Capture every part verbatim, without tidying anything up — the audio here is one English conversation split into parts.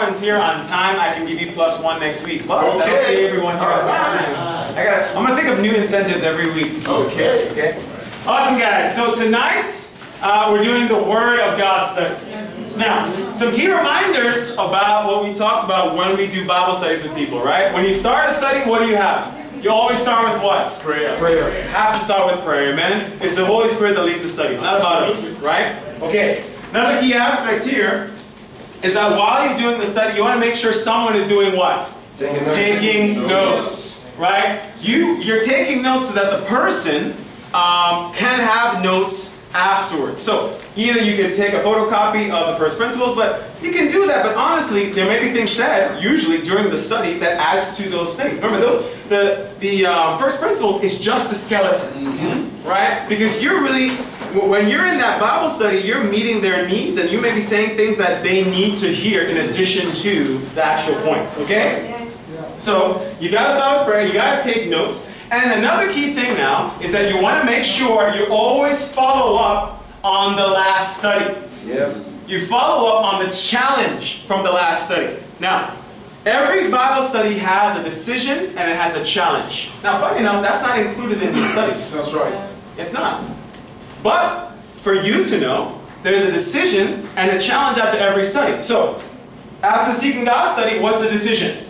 everyone's here on time, I can give you plus one next week. Well, Okay. I don't see everyone here on time. I gotta, I'm gonna think of new incentives every week. Okay. Okay. Awesome, guys. So tonight uh, we're doing the Word of God study. Now, some key reminders about what we talked about when we do Bible studies with people, right? When you start a study, what do you have? You always start with what? Prayer. Prayer. You have to start with prayer, amen? It's the Holy Spirit that leads the study. It's not about us, right? Okay. Another key aspect here is that while you're doing the study, you want to make sure someone is doing what? Taking notes. Taking notes, right? You, you're taking notes so that the person um, can have notes afterwards. So either you can take a photocopy of the first principles, but you can do that. But honestly, there may be things said, usually during the study, that adds to those things. Remember, those the the um, first principles is just a skeleton, mm-hmm. right? Because you're really, when you're in that Bible study, you're meeting their needs, and you may be saying things that they need to hear in addition to the actual points. Okay? So you got to start with prayer. You got to take notes. And another key thing now is that you want to make sure you always follow up on the last study. Yep. You follow up on the challenge from the last study. Now, every Bible study has a decision and it has a challenge. Now, funny enough, that's not included in these studies. That's right. It's not. But for you to know, there's a decision and a challenge after every study. So, after the Seeking God study, what's the decision?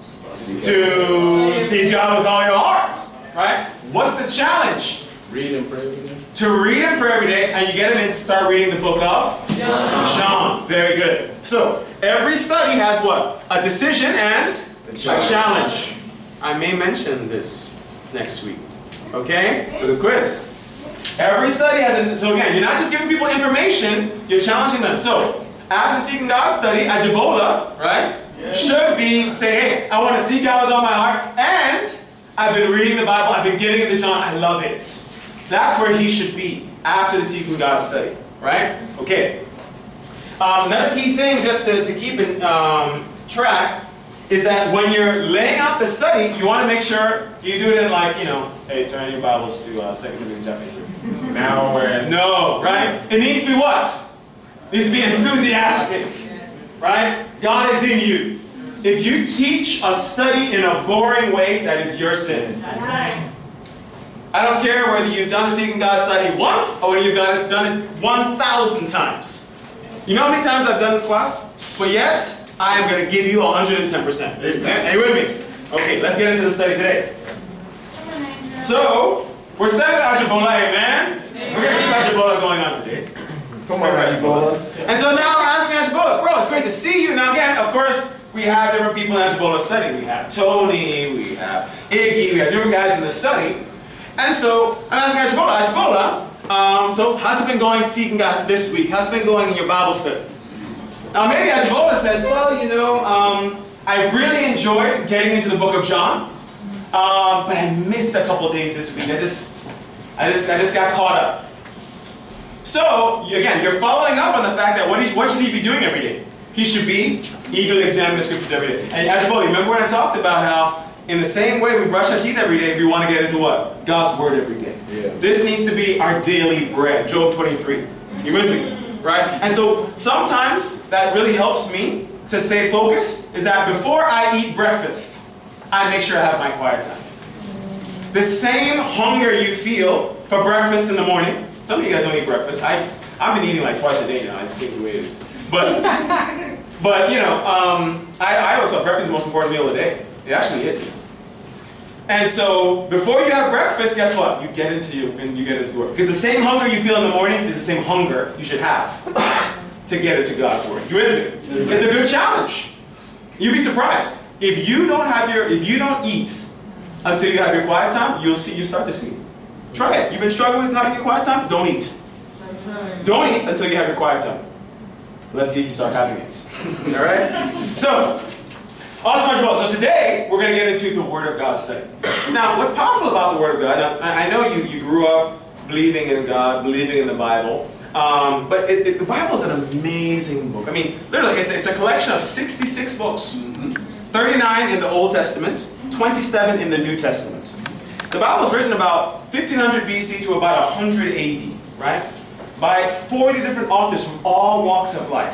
To seek God with all your hearts, right? What's the challenge? Read and pray every day. To read and pray every day, and you get them in to start reading the book of John. John. Very good. So every study has what? A decision and a challenge. a challenge. I may mention this next week, okay? For the quiz. Every study has a, so again, you're not just giving people information, you're challenging them. So after the Seeking God study, Ajibola, right? Should be say, hey, I want to seek God with all my heart, and I've been reading the Bible, I've been getting into John, I love it. That's where he should be after the Seeking God study, right? Okay. Um, another key thing, just to, to keep in um, track, is that when you're laying out the study, you want to make sure, do you do it in like, you know, hey, turn your Bibles to uh, Second Timothy chapter three. Now we're, no, right? It needs to be what? It needs to be enthusiastic. Right? God is in you. If you teach a study in a boring way, that is your sin. I don't care whether you've done the Seeking God study once or you've done it, done it one thousand times. You know how many times I've done this class? But yet, I am going to give you one hundred ten percent. Are you with me? Okay, let's get into the study today. So, we're studying Ajibola, amen? We're going to keep Ajibola going on today. Come on, Ajibola. And so now I'm asking Ajibola, bro, it's great to see you. Now again, of course, we have different people in Ajibola's study. We have Tony, we have Iggy, we have different guys in the study. And so I'm asking Ajibola, Ajibola, um, so how's it been going seeking God this week? How's it been going in your Bible study? Now maybe Ajibola says, well, you know, um, I really enjoyed getting into the book of John, um, but I missed a couple of days this week. I just, I just, I just got caught up. So, again, you're following up on the fact that what, he, what should he be doing every day? He should be eagerly examining the scriptures every day. And Ajibola, remember when I talked about how in the same way we brush our teeth every day, we want to get into what? God's word every day. Yeah. This needs to be our daily bread. Job twenty-three. You with me? Right? And so sometimes that really helps me to stay focused is that before I eat breakfast, I make sure I have my quiet time. The same hunger you feel for breakfast in the morning. Some of you guys don't eat breakfast. I, I've been eating like twice a day now. It just seems the way it is. But, but you know, um, I, I always thought breakfast is the most important meal of the day. It actually is. And so, before you have breakfast, guess what? You get into you and you get into work. Because the same hunger you feel in the morning is the same hunger you should have to get into God's word. You with me? It's a good challenge. You'd be surprised if you don't have your, if you don't eat until you have your quiet time. You'll see, you start to see. Try it. You've been struggling with having your quiet time? Don't eat. Don't eat until you have your quiet time. Let's see if you start having it. All right? So, awesome. So today, we're going to get into the Word of God study. Now, what's powerful about the Word of God, now, I know you, you grew up believing in God, believing in the Bible, um, but it, it, the Bible is an amazing book. I mean, literally, it's, it's a collection of sixty-six books. thirty-nine in the Old Testament, twenty-seven in the New Testament. The Bible was written about fifteen hundred B C to about one hundred A D, right? By forty different authors from all walks of life.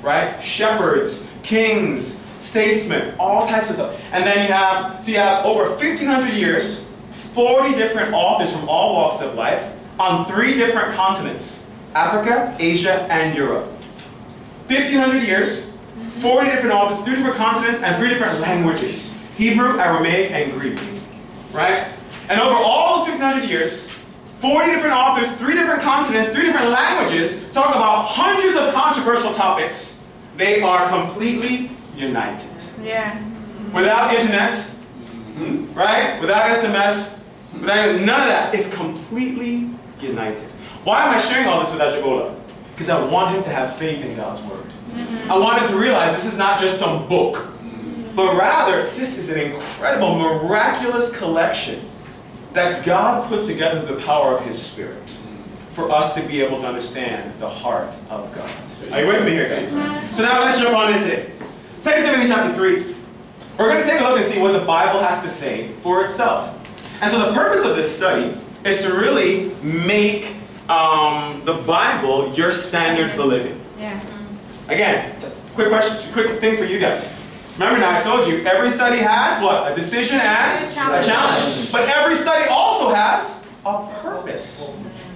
right? Shepherds, kings, statesmen, all types of stuff. And then you have, so you have over fifteen hundred years, forty different authors from all walks of life on three different continents, Africa, Asia, and Europe. fifteen hundred years, forty different authors, three different continents, and three different languages, Hebrew, Aramaic, and Greek, right? And over all those fifteen hundred years, forty different authors, three different continents, three different languages, talk about hundreds of controversial topics. They are completely united. Yeah. Without internet, right? Without S M S, without none of that, it's completely united. Why am I sharing all this with Ajibola? Because I want him to have faith in God's word. Mm-hmm. I want him to realize this is not just some book, mm-hmm. but rather this is an incredible, miraculous collection that God put together with the power of His Spirit for us to be able to understand the heart of God. Are you with me here, guys? So now let's jump on into it. Second Timothy chapter three. We're going to take a look and see what the Bible has to say for itself. And so the purpose of this study is to really make um, the Bible your standard for living. Yeah. Again, quick question, quick thing for you guys. Remember now, I told you, every study has what? A decision and a challenge. a challenge. But every study also has a purpose.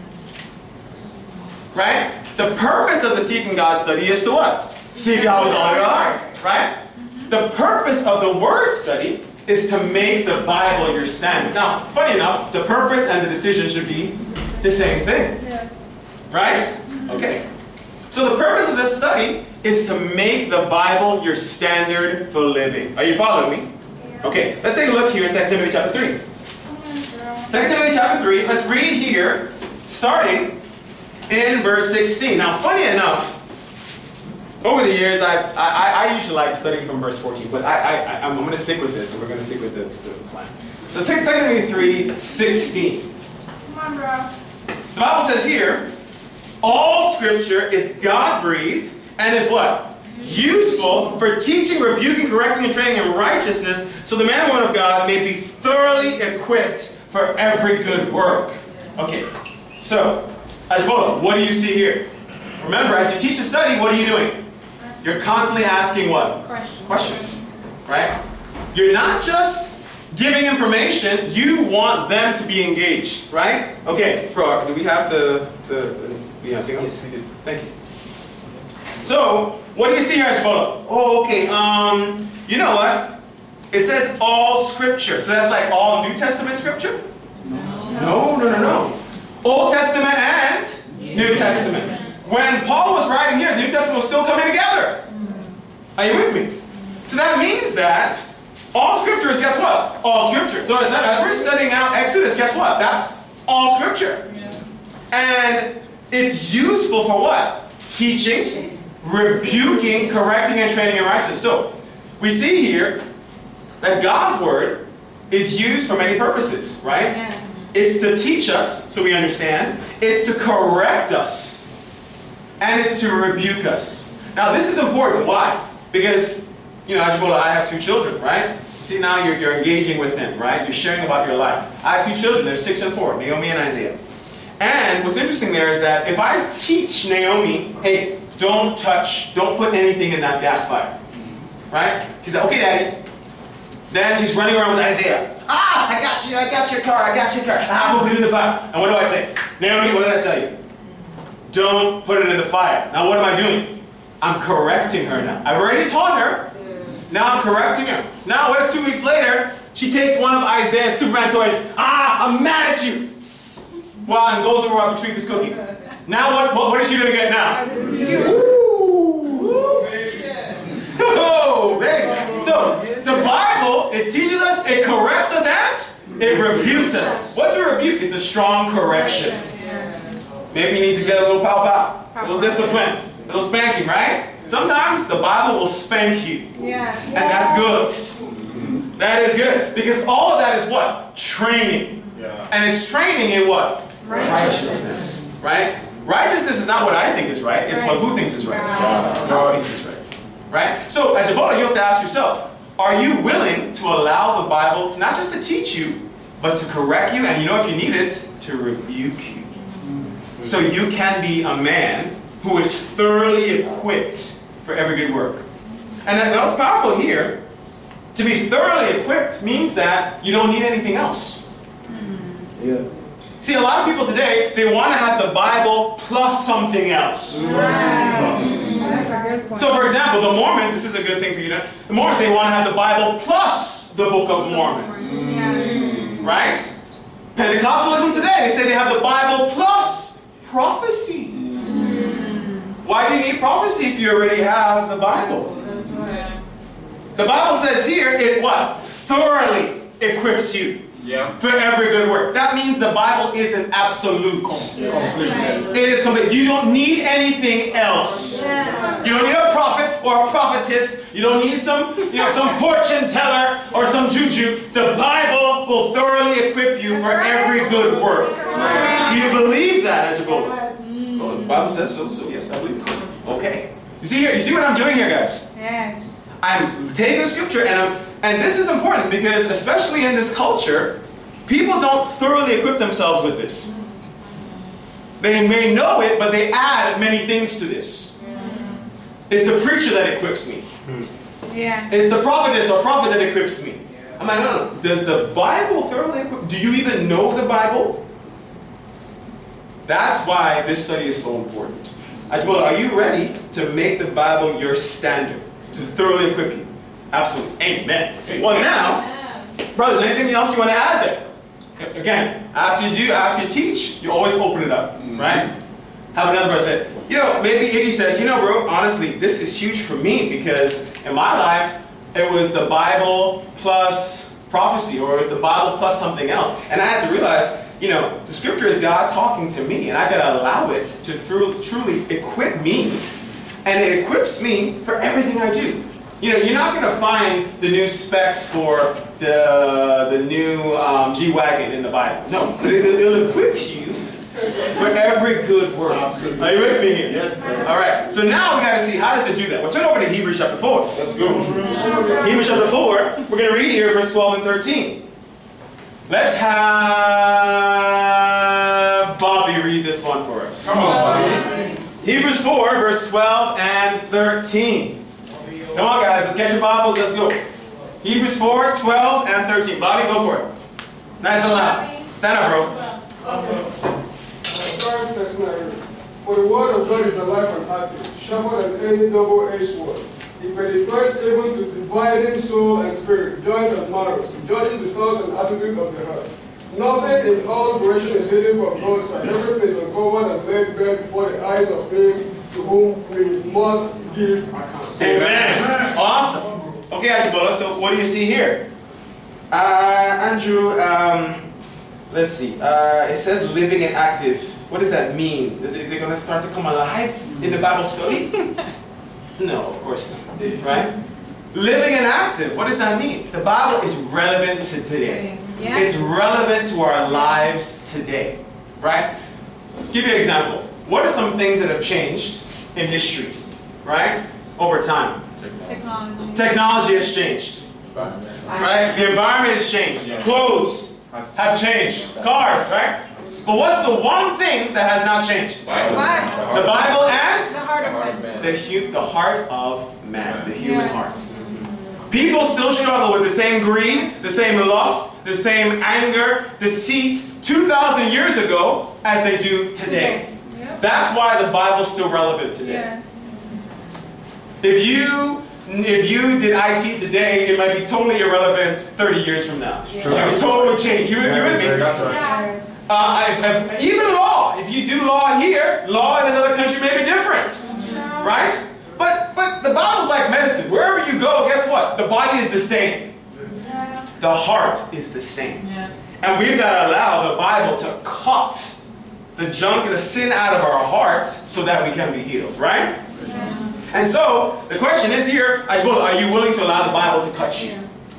Right? The purpose of the Seeking God study is to what? Seek God with all your heart. Right? The purpose of the Word study is to make the Bible your standard. Now, funny enough, the purpose and the decision should be the same thing. Yes. Right? Okay. So the purpose of this study is to make the Bible your standard for living. Are you following me? Okay, let's take a look here in Second Timothy chapter three. Second Timothy chapter three, let's read here, starting in verse sixteen. Now, funny enough, over the years, I I, I usually like studying from verse fourteen, but I, I, I'm going to stick with this, and we're going to stick with the, the plan. So Second Timothy three, sixteen. Come on, bro. The Bible says here, all Scripture is God-breathed and is what? Useful for teaching, rebuking, correcting, and training in righteousness, so the man and woman of God may be thoroughly equipped for every good work. Okay, so, Ajibola, what do you see here? Remember, as you teach the study, what are you doing? You're constantly asking what? Questions. Questions, right? You're not just giving information, you want them to be engaged, right? Okay, bro, do we have the, the, the yeah, yes, we did. Thank you. So, what do you see here, Ajibola? Oh, okay, um, you know what? It says all Scripture, so that's like all New Testament Scripture? No, no, no, no. no. Old Testament and New Testament. When Paul was writing here, the New Testament was still coming together. Are you with me? So that means that all Scripture is, guess what? All Scripture. So as, that, as we're studying out Exodus, guess what? That's all Scripture. Yeah. And it's useful for what? Teaching, rebuking, correcting, and training in righteousness. So we see here that God's Word is used for many purposes, right? Yes. It's to teach us so we understand. It's to correct us. And it's to rebuke us. Now this is important. Why? Because, you know, Ajibola, I have two children, right? See, now you're, you're engaging with them, right? You're sharing about your life. I have two children. They're six and four, Naomi and Isaiah. And what's interesting there is that if I teach Naomi, hey, don't touch, don't put anything in that gas fire, right? She's like, okay, Daddy. Then she's running around with Isaiah. Ah, I got you, I got your car, I got your car. Ah, put it in the fire. And what do I say? Naomi, what did I tell you? Don't put it in the fire. Now what am I doing? I'm correcting her now. I've already taught her. Now I'm correcting her. Now what if two weeks later, she takes one of Isaiah's Superman toys. Ah, I'm mad at you. Well, and goes over up to treat this cookie. Now what, what, what is she going to get now? Oh, baby. So the Bible, it teaches us, it corrects us, and it rebukes us. What's a rebuke? It's a strong correction. Maybe you need to get a little pow pow, a little discipline, a little spanking, right? Sometimes the Bible will spank you. Yes. And that's good. That is good. Because all of that is what? Training. Yeah. And it's training in what? Righteousness. Righteousness. Right? Righteousness is not what I think is right. It's right. What who thinks is right. Right. God thinks is right. Right? So at Ajibola, you have to ask yourself, are you willing to allow the Bible to not just to teach you, but to correct you, and you know if you need it, to rebuke you. So you can be a man who is thoroughly equipped for every good work. And that, that's powerful here. To be thoroughly equipped means that you don't need anything else. Yeah. See, a lot of people today, they want to have the Bible plus something else. That's a good point. So, for example, the Mormons, this is a good thing for you to know. The Mormons, they want to have the Bible plus the Book of Mormon. Yeah. Right? Pentecostalism today, they say they have the Bible plus prophecy. Why do you need prophecy if you already have the Bible? The Bible says here, it what? Thoroughly equips you. Yeah. For every good work. That means the Bible is an absolute. It is complete. You don't need anything else. You don't need a prophet or a prophetess. You don't need some, you know, some fortune teller or some juju. The Bible will thoroughly equip you for every good work. Do you believe that, Ajibola? Well, the Bible says so, so yes, I believe it. Okay. You see here, you see what I'm doing here, guys? Yes. I'm taking the scripture and I'm, and this is important because especially in this culture, people don't thoroughly equip themselves with this. They may know it, but they add many things to this. It's the preacher that equips me. Yeah. It's the prophetess or prophet that equips me. I'm like, no, no. Does the Bible thoroughly equip? Do you even know the Bible? That's why this study is so important. Well, are you ready to make the Bible your standard? To thoroughly equip you? Absolutely. Amen. Well, now, brothers, anything else you want to add there? Again, after you do, after you teach, you always open it up, right? Have another brother say, you know, maybe Iggy says, you know, bro, honestly, this is huge for me because in my life, it was the Bible plus prophecy, or it was the Bible plus something else. And I had to realize, you know, the scripture is God talking to me, and I got to allow it to through, truly equip me. And it equips me for everything I do. You know, you're not going to find the new specs for the, the new um, G-Wagon in the Bible. No, but it, it'll equip you for every good work. Are you with me here? Yes, sir. All right, so now we got to see, how does it do that? Well, turn over to Hebrews chapter four. Let's go. Hebrews chapter four, we're going to read here verse twelve and thirteen. Let's have Bobby read this one for us. Come on, buddy. Hebrews four, verse twelve and thirteen. Come on, guys, let's get your Bibles, let's go. Hebrews four, twelve and thirteen. Bobby, go for it. Nice and loud. Stand up, bro. For the word of God is alive and active, sharper than any double-edged sword. It penetrates even to dividing soul and spirit, joints and marrows, judging the thoughts and attitude of the heart. Nothing in all creation is hidden from God's sight. Everything is uncovered and laid bare before the eyes of Him to whom we must give account. Amen. Awesome. Okay, Ajibola, so what do you see here? Uh, Andrew, um, let's see. Uh, it says living and active. What does that mean? Is it, is it going to start to come alive in the Bible study? No, of course not. Right? Living and active. What does that mean? The Bible is relevant to today. Yeah. It's relevant to our lives today. Right? Give you an example. What are some things that have changed in history? Right? Over time. Technology. Technology has changed. Right? The environment has changed. Clothes have changed. Cars, right? But what's the one thing that has not changed? Bible. The Bible and The heart of man. the, hu the heart of man, the human Yes. heart. People still struggle with the same greed, the same lust, the same anger, deceit two thousand years ago as they do today. Yep. That's why the Bible's still relevant today. Yes. If you if you did I T today, it might be totally irrelevant thirty years from now. Yeah. It would totally change. You, you with me? That's right. Yes. Uh, I, I, even law. If you do law here, law in another country may be different, right? But but the Bible's like medicine. Wherever you go, guess what? The body is the same. Yeah. The heart is the same. Yeah. And we've got to allow the Bible to cut the junk, the sin out of our hearts so that we can be healed, right? Yeah. And so, the question is here, Ajibola, are you willing to allow the Bible to cut you?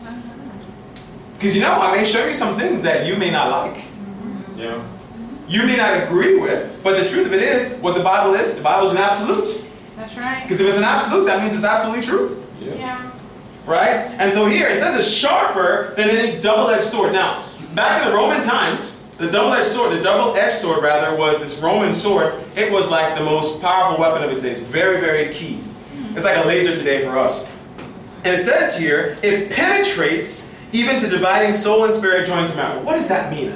Because you know, I may show you some things that you may not like. Yeah. You may not agree with, but the truth of it is, what the Bible is, the Bible is an absolute. That's right. Because if it's an absolute, that means it's absolutely true. Yeah. Right? And so here, it says it's sharper than any double-edged sword. Now, back in the Roman times, the double-edged sword, the double-edged sword rather, was this Roman sword. It was like the most powerful weapon of its day. It's very, very key. It's like a laser today for us. And it says here, it penetrates even to dividing soul and spirit, joints and marrow. What does that mean?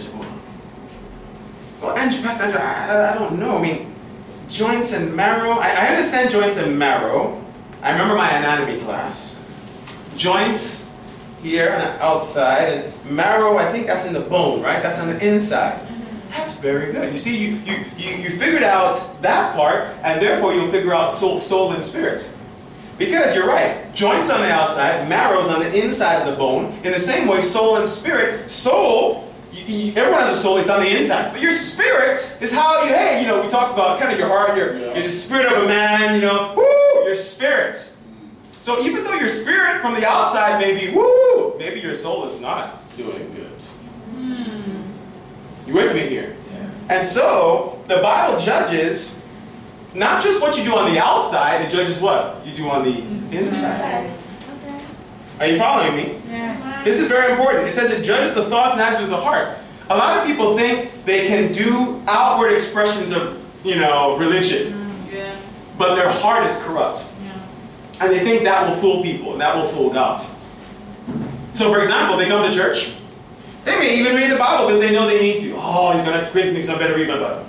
Well, Andrew, Pastor Andrew, I, I don't know. I mean, joints and marrow. I, I understand joints and marrow. I remember my anatomy class. Joints here and outside, and marrow, I think that's in the bone, right? That's on the inside. That's very good. You see, you, you, you, you figured out that part, and therefore you'll figure out soul, soul and spirit. Because you're right, joints on the outside, marrow's on the inside of the bone. In the same way, soul and spirit, soul, you, you, everyone has a soul, it's on the inside. But your spirit is how you, hey, you know, we talked about kind of your heart, your, yeah. you're the spirit of a man, you know, woo, your spirit. So even though your spirit from the outside may be, woo, maybe your soul is not doing good. Mm. You with me here? Yeah. And so, the Bible judges not just what you do on the outside, it judges what you do on the inside. Okay. Are you following me? Yes. This is very important. It says it judges the thoughts and actions of the heart. A lot of people think they can do outward expressions of, you know, religion, mm, yeah. but their heart is corrupt. Yeah. And they think that will fool people, and that will fool God. So, for example, they come to church. They may even read the Bible because they know they need to. Oh, he's going to have to quiz me, so I better read my Bible.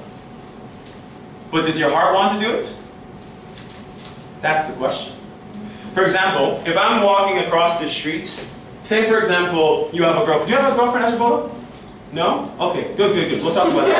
But does your heart want to do it? That's the question. For example, if I'm walking across the street, say for example, you have a girlfriend. Do you have a girlfriend, Ashabola? No? Okay, good, good, good. We'll talk about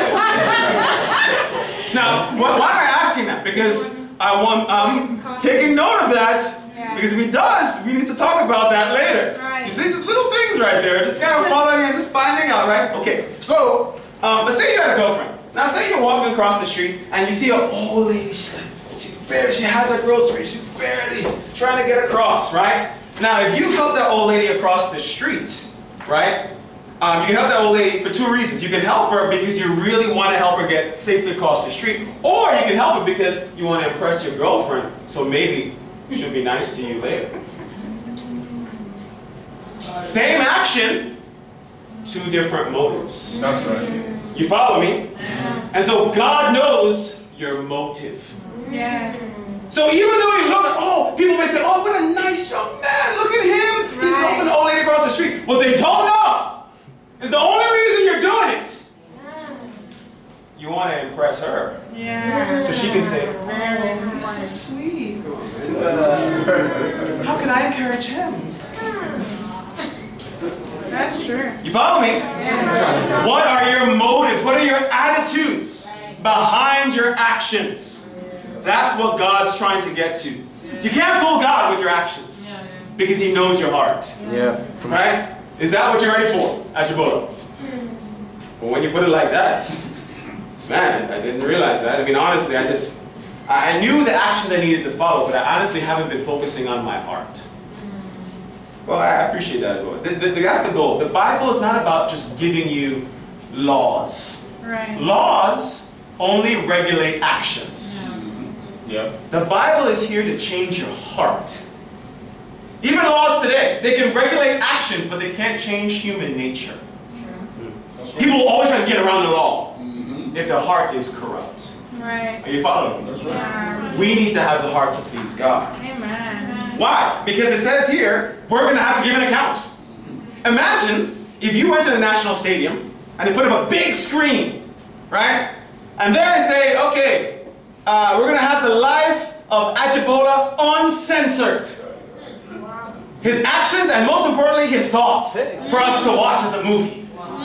that later. Now, why, why am I asking that? Because I want, I'm taking note of that. Yes. Because if he does, we need to talk about that later. Right. You see, these little things right there, just kind of following and just finding out, right? Okay, so, um, but say you had a girlfriend. Now say you're walking across the street and you see an old lady, she's like, she barely, she has her groceries, she's barely trying to get across, right? Now if you help that old lady across the street, right? Um, you can help that old lady for two reasons. You can help her because you really want to help her get safely across the street, or you can help her because you want to impress your girlfriend, so maybe she'll be nice to you later. Same action, two different motives. That's right. You follow me? Yeah. And so God knows your motive. Yeah. So even though you look at, oh, people may say, oh, what a nice young man. Look at him. He's Right. helping the old lady across the street. What they don't know is the only reason you're doing it. You want to impress her. Yeah. So she can say, oh, he's so sweet. Uh, how can I encourage him? That's true. You follow me? Yeah. What are your motives? What are your attitudes behind your actions? That's what God's trying to get to. You can't fool God with your actions because He knows your heart. Yeah. Right? Is that what you're ready for, Ashabola? Well, when you put it like that, man, I didn't realize that. I mean, honestly, I just, I knew the action I needed to follow, but I honestly haven't been focusing on my heart. Well, I appreciate that as well. The, the, that's the goal. The Bible is not about just giving you laws. Right. Laws only regulate actions. Yeah. The Bible is here to change your heart. Even laws today, they can regulate actions, but they can't change human nature. Right. People always try to get around the law mm-hmm. if their heart is corrupt. Right. Are you following? That's right. Yeah. We need to have the heart to please God. Amen. Why? Because it says here, we're going to have to give an account. Imagine if you went to the National Stadium and they put up a big screen, right? And there they say, okay, uh, we're going to have the life of Ajibola uncensored. His actions and most importantly, his thoughts for us to watch as a movie.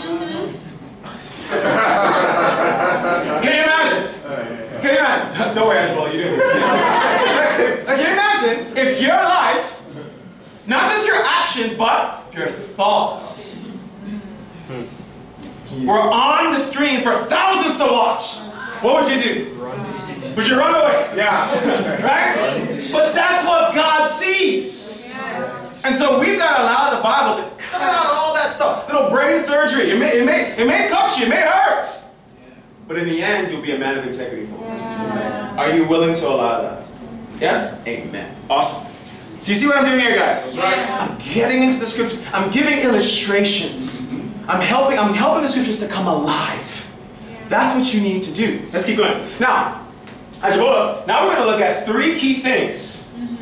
Can you imagine? Can you imagine? Don't worry, Ajibola, you do. Can you imagine if your life, not just your actions, but your thoughts, were on the screen for thousands to watch? What would you do? Would you run away? Yeah. Right? But that's what God sees. Yes. And so we've got to allow the Bible to cut out all that stuff. Little brain surgery. It may, it may, it may cut you. It may hurt. But in the end, you'll be a man of integrity for us. Yeah. Are you willing to allow that? Yes? Amen. Awesome. So you see what I'm doing here, guys? Yes. I'm getting into the scriptures. I'm giving illustrations. I'm helping, I'm helping the scriptures to come alive. That's what you need to do. Let's keep going. Now, Ajibola, now we're going to look at three key things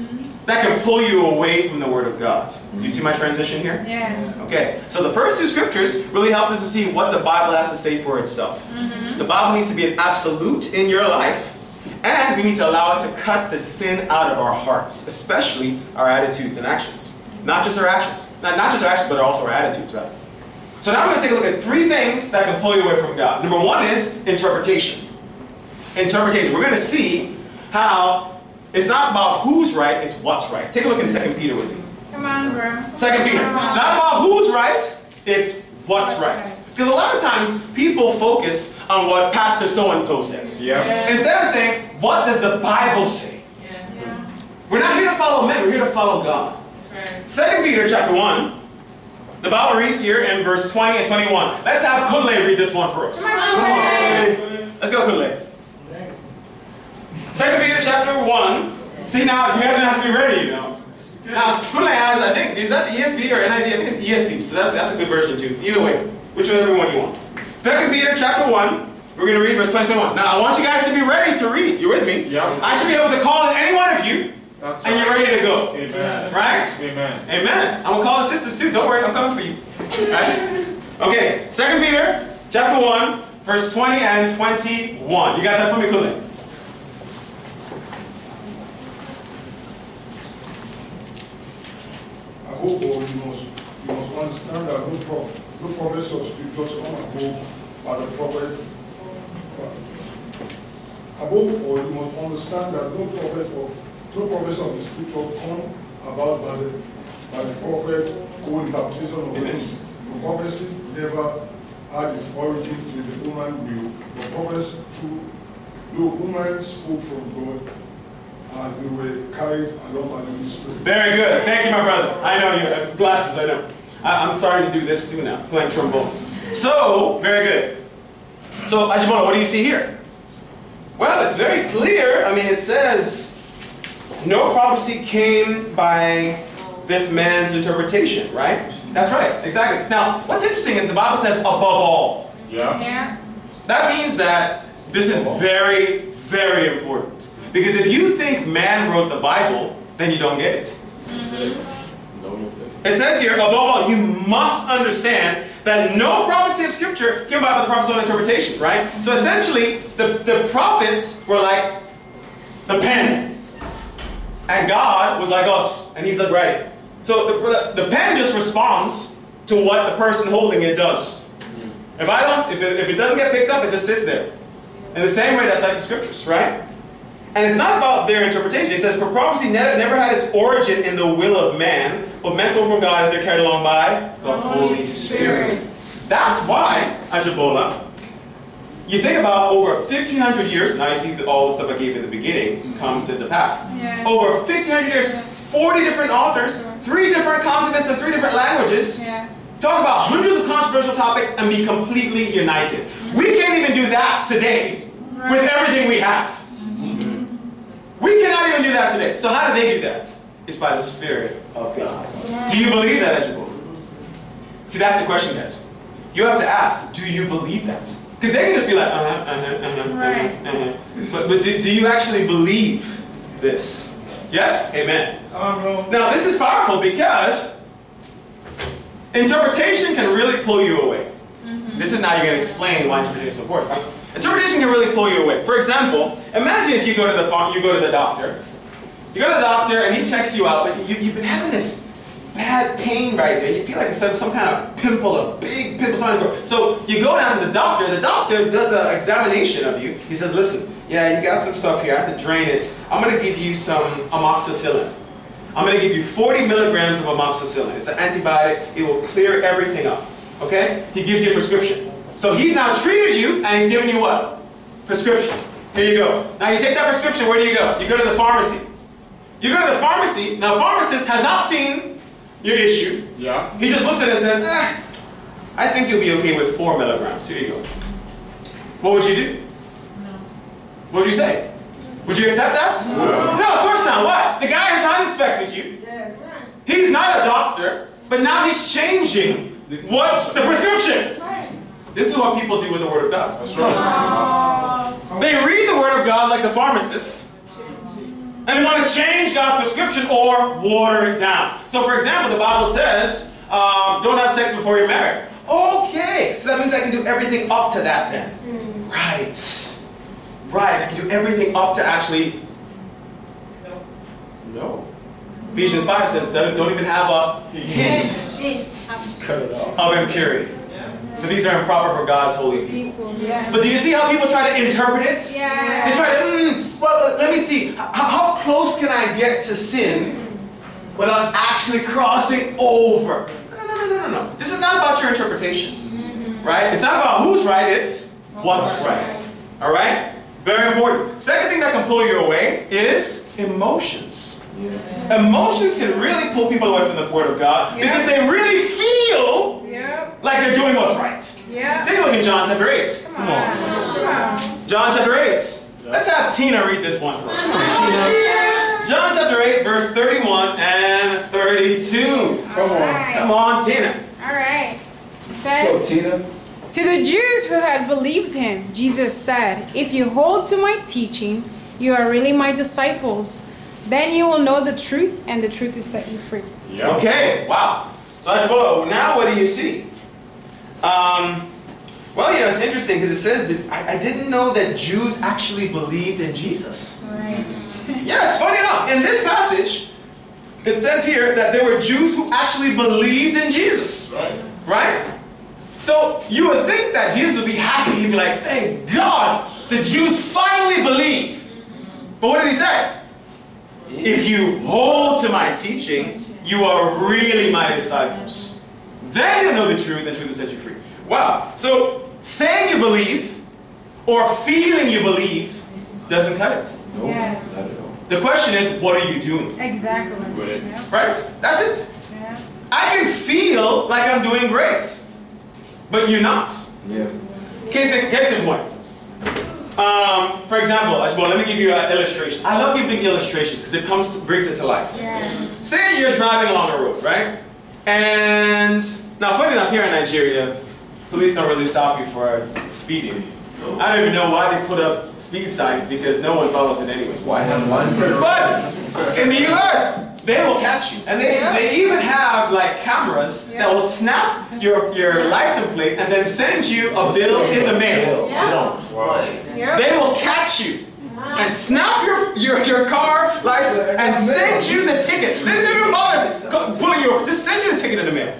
that can pull you away from the Word of God. You see my transition here? Yes. Okay, so the first two scriptures really help us to see what the Bible has to say for itself. Mm-hmm. The Bible needs to be an absolute in your life, and we need to allow it to cut the sin out of our hearts, especially our attitudes and actions. Not just our actions. Not, not just our actions, but also our attitudes, rather. So now we're going to take a look at three things that can pull you away from God. Number one is interpretation. Interpretation. We're going to see how it's not about who's right, it's what's right. Take a look in Second Peter with me. Come on, bro. Second Peter. It's not about who's right, it's what's right. Because a lot of times people focus on what Pastor so-and-so says. Yeah. Instead of saying, what does the Bible say? Yeah. Yeah. We're not here to follow men, we're here to follow God. Right. Second Peter chapter one. The Bible reads here in verse twenty and twenty-one. Let's have Kunle read this one for us. Come on, Kunle. Let's go, Kunle. Second Peter chapter one. See now, you guys don't have to be ready, you know. Now, Kunle has, I think, is that E S V or N I V? I think it's E S V, so that's, that's a good version too. Either way, whichever one you want. Second Peter chapter one, we're going to read verse twenty, twenty-one. Now, I want you guys to be ready to read. You with me? Yeah. I should be able to call any one of you, That's and you're ready to go. Amen. Right? Amen. Amen. I'm going to call the sisters too. Don't worry, I'm coming for you. Right? Okay, Second Peter chapter one, verse twenty and twenty-one. You got that for me, Kunle? Above all, you must, you must understand that no, prophet, no prophets of scriptures come above by the prophet. Above all, you must understand that no prophet of no prophets of the scripture come about by the by the prophet who interpretation of things. The prophecy never had its origin in the human will. The prophets through no woman spoke from God as they were carried along by the Holy Spirit. Very good. Thank you, my brother. I know you have glasses, I know. I, I'm starting to do this too now, playing trombone. So, very good. So, Ajibola, what do you see here? Well, it's very clear. I mean, it says, no prophecy came by this man's interpretation, right? That's right, exactly. Now, what's interesting is the Bible says above all. Yeah. Yeah. That means that this is very, very important. Because if you think man wrote the Bible, then you don't get it. Mm-hmm. It says here, above all, you must understand that no prophecy of Scripture came by the prophet's own interpretation, right? So essentially, the, the prophets were like the pen. And God was like us, and he's like writing. So the, the pen just responds to what the person holding it does. If I don't, if it, if it doesn't get picked up, it just sits there. In the same way, that's like the Scriptures, right? And it's not about their interpretation. It says, for prophecy never, never had its origin in the will of man, but men spoke from God as they're carried along by the Holy, Holy Spirit. Spirit. That's why, Ajibola, you think about over fifteen hundred years, now you see that all the stuff I gave in the beginning comes into pass. Yeah. Over fifteen hundred years, forty different authors, three different continents and three different languages, yeah. Talk about hundreds of controversial topics and be completely united. We can't even do that today right. with everything we have. We cannot even do that today. So how do they do that? It's by the Spirit of God. Yeah. Do you believe that, Ajibola? See, that's the question, guys. You have to ask, do you believe that? Because they can just be like, uh-huh, uh-huh, uh-huh, right. uh-huh, uh-huh. But, but do, do you actually believe this? Yes? Amen. Uh-huh. Now, this is powerful because interpretation can really pull you away. Mm-hmm. This is now you're going to explain why interpretation is so important. Interpretation can really pull you away. For example, imagine if you go to the you go to the doctor. You go to the doctor and he checks you out, but you, you've been having this bad pain right there. You feel like it's some, some kind of pimple, a big pimple. Something. So you go down to the doctor. The doctor does an examination of you. He says, listen, yeah, you got some stuff here. I have to drain it. I'm going to give you some amoxicillin. I'm going to give you forty milligrams of amoxicillin. It's an antibiotic. It will clear everything up. Okay? He gives you a prescription. So he's now treated you and he's given you what? Prescription. Here you go. Now you take that prescription, where do you go? You go to the pharmacy. You go to the pharmacy. Now the pharmacist has not seen your issue. Yeah. He just looks at it and says, eh, I think you'll be okay with four milligrams. Here you go. What would you do? No. What would you say? Would you accept that? No. No, of course not. What? The guy has not inspected you. Yes. He's not a doctor, but now he's changing what? The prescription. This is what people do with the Word of God. That's right. They read the Word of God like the pharmacist, And they want to change God's prescription or water it down. So for example, the Bible says, um, don't have sex before you're married. Okay, so that means I can do everything up to that then. Mm. Right. Right, I can do everything up to actually... No. No. Ephesians five says, don't, don't even have a hint of impurity. So these are improper for God's holy people. Yes. But do you see how people try to interpret it? Yeah. They try to, mm, well, let me see. How, how close can I get to sin without actually crossing over? No, no, no, no, no, no. This is not about your interpretation. Mm-hmm. Right? It's not about who's right, it's what's right. All right? Very important. Second thing that can pull you away is emotions. Yeah. Emotions can really pull people away from the Word of God yeah. because they really feel yeah. like they're doing what's right. Yeah. Take a look at John chapter eight. Come on. Come on. John chapter eight. Let's have Tina read this one for us. John chapter eight, verse thirty-one and thirty-two. Come on. Right. Come on, Tina. All right. It says, Tina. To the Jews who had believed him, Jesus said, if you hold to my teaching, you are really my disciples. Then you will know the truth, and the truth will set you free. Yep. Okay, wow. So well, now what do you see? Um, well, you know, it's interesting because it says that I, I didn't know that Jews actually believed in Jesus. Right. Yes, funny enough, in this passage, it says here that there were Jews who actually believed in Jesus. Right. Right? So you would think that Jesus would be happy. He'd be like, thank God, the Jews finally believe. But what did he say? If you hold to my teaching, you are really my disciples. Then you'll know the truth, and the truth will set you free. Wow. So saying you believe or feeling you believe doesn't cut it. No, yes. Not at all. The question is, what are you doing? Exactly. Yeah. Right? That's it. Yeah. I can feel like I'm doing great, but you're not. Yeah. Case in, case in point. Um, for example, well, let me give you an illustration. I love giving illustrations because it comes to, brings it to life. Yes. Say you're driving along a road, right? And now, funny enough, here in Nigeria, police don't really stop you for speeding. I don't even know why they put up speed signs because no one follows it anyway. Why have one? But in the U S, they will catch you, and they, yeah. they even have like cameras yeah. that will snap your your license plate and then send you a bill in the mail. Yeah. Wow. Yep. They will catch you and snap your your, your car license and send you the ticket. They don't even bother pulling you over. Just send you the ticket in the mail.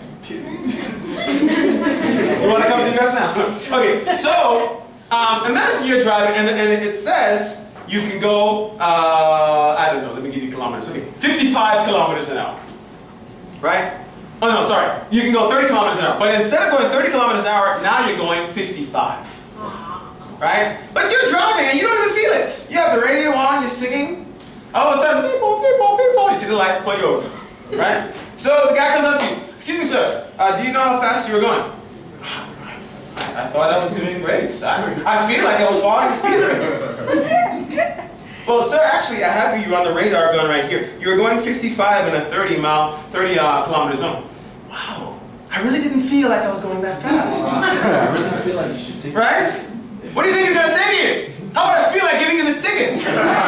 You want to come to the U S now? Okay, so um, imagine you're driving and, and it says you can go, uh, I don't know, let me give you kilometers. Okay, fifty-five kilometers an hour, right? Oh no, sorry. You can go thirty kilometers an hour. But instead of going thirty kilometers an hour, now you're going fifty-five. Right? But you're driving and you don't even feel it. You have the radio on, you're singing. All of a sudden, people, people, people, you see the lights pull you over. Right? So the guy comes up to you. Excuse me, sir. Uh, do you know how fast you were going? I, I thought I was doing great. I, I feel like I was following the speed limit. Well, sir, actually, I have you on the radar gun right here. You were going fifty-five in a thirty mile, thirty uh, kilometer zone. Wow. I really didn't feel like I was going that fast. I really feel like you should take Right? What do you think he's going to say to you? How would I feel like giving you this ticket?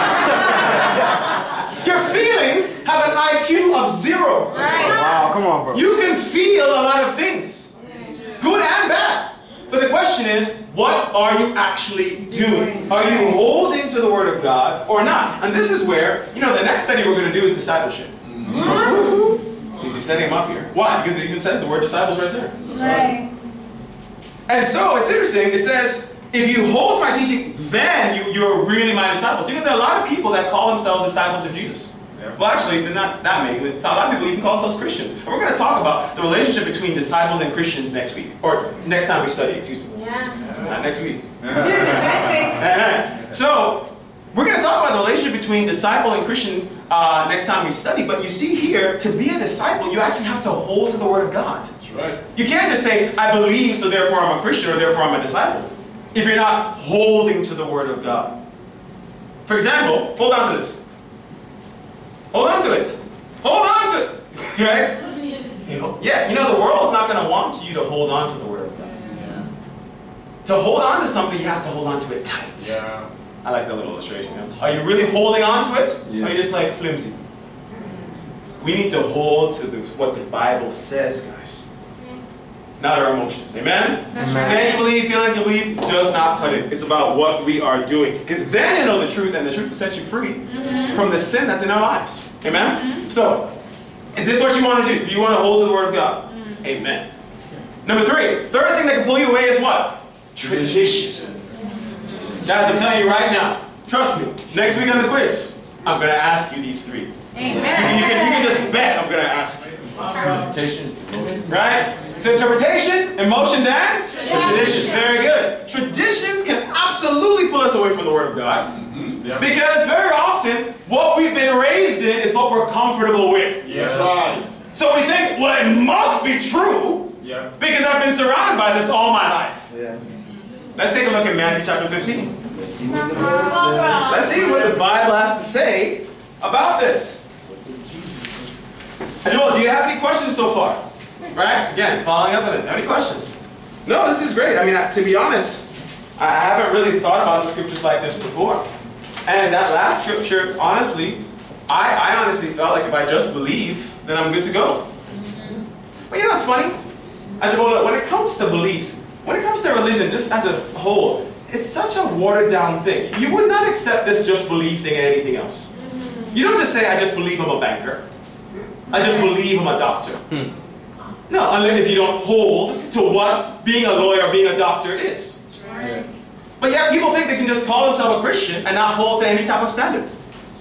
Your feelings have an I Q of zero. Right. Wow, come on, bro. You can feel a lot of things, good and bad. But the question is, what are you actually doing? Are you holding to the Word of God or not? And this is where, you know, the next study we're going to do is discipleship. Mm-hmm. He's setting him up here. Why? Because it even says the word disciples right there. Right. And so it's interesting. It says, if you hold to my teaching, then you, you're really my disciples. You know, there are a lot of people that call themselves disciples of Jesus. Yeah. Well, actually, they're not that many. But a lot of people even call themselves Christians. And we're going to talk about the relationship between disciples and Christians next week. Or next time we study, excuse me. Yeah. Not next week. So, we're going to talk about the relationship between disciple and Christian uh, next time we study. But you see here, to be a disciple, you actually have to hold to the Word of God. That's right. You can't just say, I believe, so therefore I'm a Christian, or therefore I'm a disciple, if you're not holding to the Word of God. For example, hold on to this. Hold on to it. Hold on to it. Right? Yeah, you know, the world's not going to want you to hold on to the Word of God. Yeah. To hold on to something, you have to hold on to it tight. Yeah. I like that little illustration. You know? Are you really holding on to it? Yeah. Or are you just like flimsy? We need to hold to the, what the Bible says, guys. Not our emotions. Amen? That's Right. Saying you believe, feeling you believe does not cut it. It's about what we are doing. Because then you know the truth, and the truth will set you free mm-hmm. from the sin that's in our lives. Amen? Mm-hmm. So, is this what you want to do? Do you want to hold to the Word of God? Mm-hmm. Amen. Number three. Third thing that can pull you away is what? Tradition. Guys, I'm telling you right now. Trust me. Next week on the quiz, I'm going to ask you these three. Amen. You can, you can just bet I'm going to ask you. Interpretations. Right? So interpretation, emotions, and traditions. Very good. Traditions can absolutely pull us away from the Word of God. Mm-hmm. Yeah. Because very often, what we've been raised in is what we're comfortable with. Yeah. That's right. So we think, well, it must be true Yeah. because I've been surrounded by this all my life. Yeah. Let's take a look at Matthew chapter fifteen. Let's see what the Bible has to say about this. Joel, do you have any questions so far? Right? Again, following up with it. Any questions? No, this is great. I mean, to be honest, I haven't really thought about the scriptures like this before. And that last scripture, honestly, I, I honestly felt like if I just believe, then I'm good to go. But you know what's funny? Joel, when it comes to belief, when it comes to religion, just as a whole, it's such a watered down thing. You would not accept this just belief thing and anything else. You don't just say, I just believe I'm a banker. I just believe I'm a doctor. Hmm. No, unless if you don't hold to what being a lawyer or being a doctor is. Right. But yeah, people think they can just call themselves a Christian and not hold to any type of standard.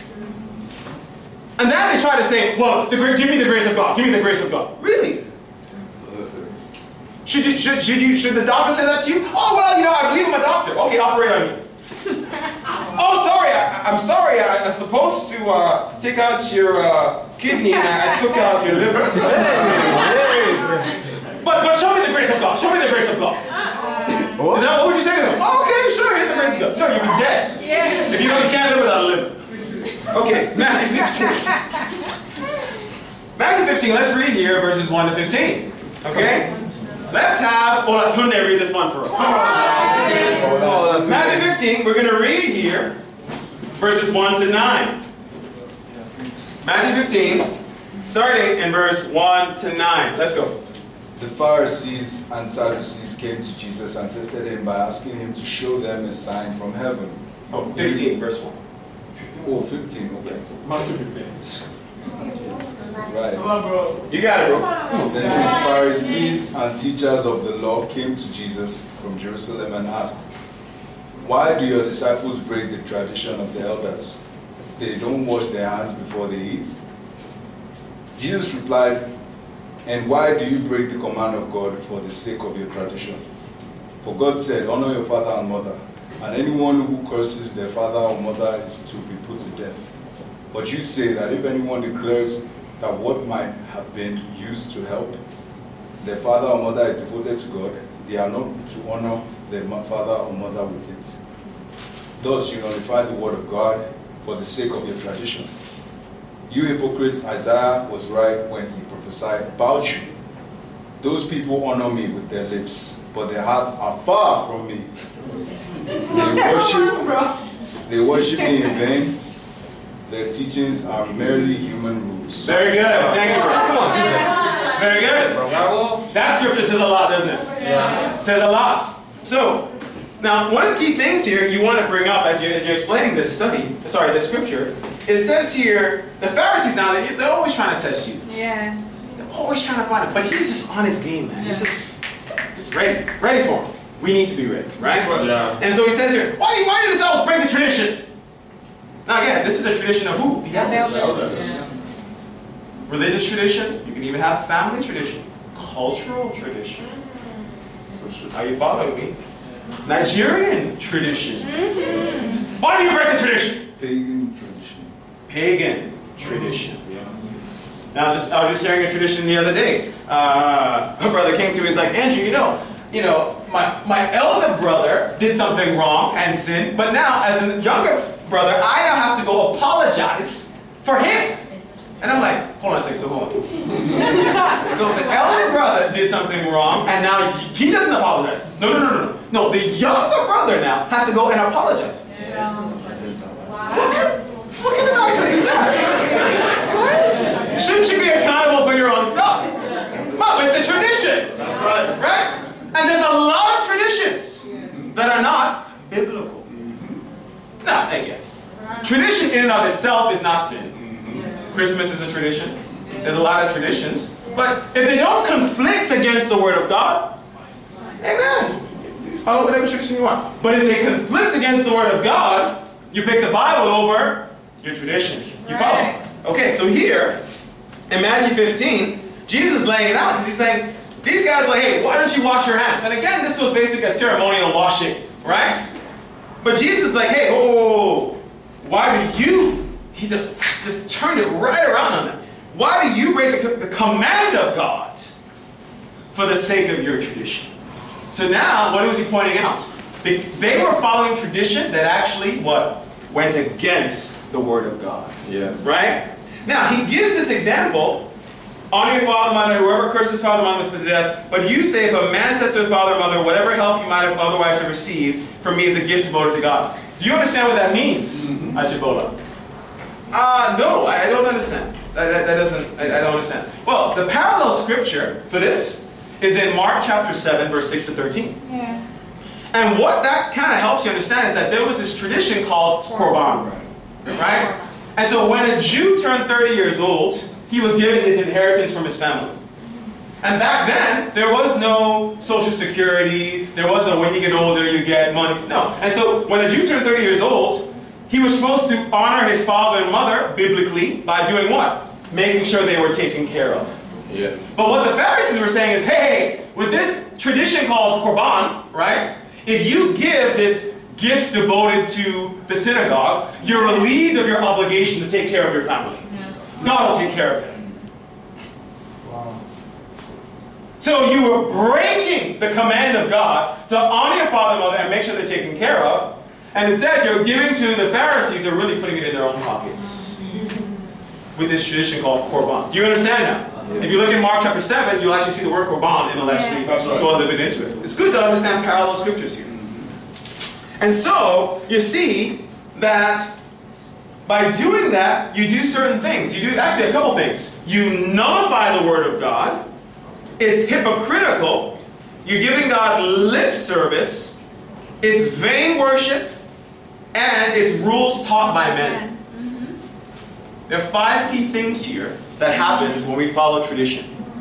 And then they try to say, well, the, give me the grace of God. Give me the grace of God. Really? Should, you, should, should, you, should the doctor say that to you? Oh, well, you know, I believe I'm a doctor. Okay, operate on you. Oh, sorry, I, I'm sorry. I, I was supposed to uh, take out your uh, kidney and I, I took out your liver. but, but show me the grace of God. Show me the grace of God. Is that what would you say to them? Oh, okay, sure, here's the grace of God. No, you'll be dead. Yes. If you know you can't live without a liver. Okay, Matthew fifteen. Matthew fifteen, let's read here verses one to fifteen. Okay? Let's have, hold on, Tunde, read this one for us. Matthew fifteen, we're going to read here verses one to nine. Matthew fifteen, starting in verse one to nine. Let's go. The Pharisees and Sadducees came to Jesus and tested him by asking him to show them a sign from heaven. Oh, fifteen, verse one. Oh, fifteen, okay. Matthew fifteen. Right. You got it, bro. Then some Pharisees and teachers of the law came to Jesus from Jerusalem and asked, why do your disciples break the tradition of the elders? They don't wash their hands before they eat. Jesus replied, and why do you break the command of God for the sake of your tradition? For God said, honor your father and mother, and anyone who curses their father or mother is to be put to death. But you say that if anyone declares that what might have been used to help their father or mother is devoted to God, they are not to honor their father or mother with it. Thus you nullify the word of God for the sake of your tradition. You hypocrites, Isaiah was right when he prophesied about you. Those people honor me with their lips, but their hearts are far from me. They worship, they worship me in vain. Their teachings are merely human rules. Very good. Thank you, bro. Come on, Tunde. Very good. That scripture says a lot, doesn't it? Yeah. Says a lot. So, now, one of the key things here you want to bring up as you're, as you're explaining this study, sorry, this scripture, it says here, the Pharisees now, they're, they're always trying to test Jesus. Yeah. They're always trying to find him. But he's just on his game, man. He's just, just ready. Ready for him. We need to be ready, right? Yeah. And so he says here, why, why do the disciples break the tradition? Now again, this is a tradition of who? The elders. Yeah. Religious tradition. You can even have family tradition. Cultural tradition. Are you following me? Nigerian tradition. Mm-hmm. Why do you break the tradition? Pagan tradition. Pagan tradition. Now, just I was just sharing a tradition the other day. Uh, a brother came to me. He's like, Andrew, you know, you know, my my elder brother did something wrong and sinned, but now as a younger brother, I now have to go apologize for him. And I'm like, hold on a second, so hold on. So the elder brother did something wrong, and now he, he doesn't apologize. No, no, no, no, no. No, the younger brother now has to go and apologize. Yeah. What kind of nonsense is that? Shouldn't you be accountable for your own stuff? Well, it's a tradition. That's right. Right? And there's a lot of traditions that are not biblical. Now, again, tradition in and of itself is not sin. Christmas is a tradition. There's a lot of traditions. But if they don't conflict against the Word of God, amen. You follow whatever tradition you want. But if they conflict against the Word of God, you pick the Bible over your tradition. You follow? Okay, so here, in Matthew fifteen, Jesus is laying it out because he's saying, these guys are like, hey, why don't you wash your hands? And again, this was basically a ceremonial washing, right? But Jesus is like, hey, whoa, whoa, whoa. Why do you, he just, just turned it right around on them. Why do you break the, the command of God for the sake of your tradition? So now, what was he pointing out? They, they were following tradition that actually, what? Went against the Word of God. Yeah. Right? Now, he gives this example. Honor your father and mother, whoever curses father and mother must put to death. But you say, if a man says to his father or mother, whatever help you might have otherwise have received from me is a gift devoted to God. Do you understand what that means, mm-hmm. Ajibola? Uh, no, I, I don't understand. That, that, that doesn't, I, I don't understand. Well, the parallel scripture for this is in Mark chapter seven, verse six to thirteen. Yeah. And what that kind of helps you understand is that there was this tradition called Korban. Right? And so when a Jew turned thirty years old, he was given his inheritance from his family. And back then, there was no social security. There was no when you get older, you get money. No. And so when a Jew turned thirty years old, he was supposed to honor his father and mother biblically by doing what? Making sure they were taken care of. Yeah. But what the Pharisees were saying is, hey, with this tradition called Korban, right? If you give this gift devoted to the synagogue, you're relieved of your obligation to take care of your family. Yeah. God will take care of it. Wow. So you were breaking the command of God to honor your father and mother and make sure they're taken care of. And instead, you're giving to the Pharisees who are really putting it in their own pockets with this tradition called Korban. Do you understand now? Yeah. If you look in Mark chapter seven, you'll actually see the word Korban, and it'll actually yeah. go a little bit into it. It's good to understand parallel scriptures here. And so, you see that by doing that, you do certain things. You do actually a couple things. You nullify the Word of God. It's hypocritical. You're giving God lip service. It's vain worship. And it's rules taught by men. Mm-hmm. There are five key things here that happens when we follow tradition.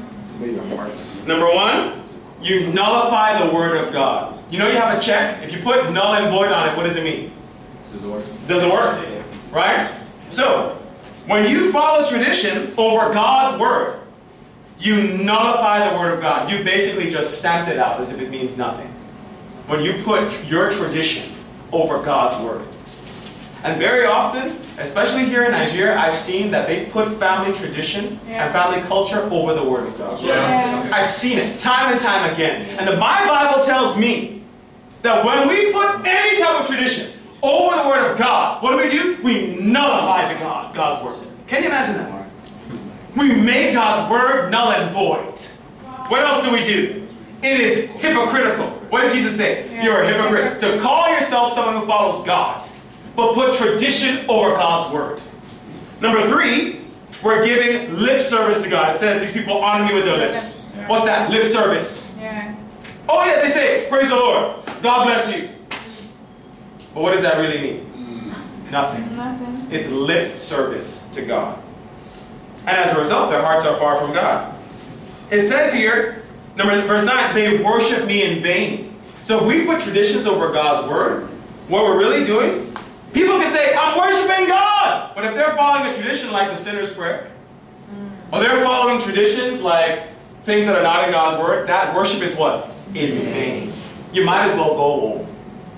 Number one, you nullify the Word of God. You know you have a check? If you put null and void on it, what does it mean? It doesn't work. Doesn't work. Right? So, when you follow tradition over God's Word, you nullify the Word of God. You basically just stamped it out as if it means nothing. When you put your tradition over God's Word. And very often, especially here in Nigeria, I've seen that they put family tradition yeah. and family culture over the Word of God. Yeah. I've seen it time and time again. And the my Bible tells me that when we put any type of tradition over the Word of God, what do we do? We nullify the God, God's Word. Can you imagine that? We make God's Word null and void. What else do we do? It is hypocritical. What did Jesus say? Yeah. You're a hypocrite. To call yourself someone who follows God, but put tradition over God's Word. Number three, we're giving lip service to God. It says these people honor me with their lips. Yeah. What's that? Lip service. Yeah. Oh yeah, they say, praise the Lord. God bless you. But what does that really mean? Mm. Nothing. Nothing. It's lip service to God. And as a result, their hearts are far from God. It says here, number verse nine, they worship me in vain. So if we put traditions over God's Word, what we're really doing, people can say, I'm worshiping God. But if they're following a tradition like the sinner's prayer, mm. or they're following traditions like things that are not in God's Word, that worship is what? In vain. You might as well go home.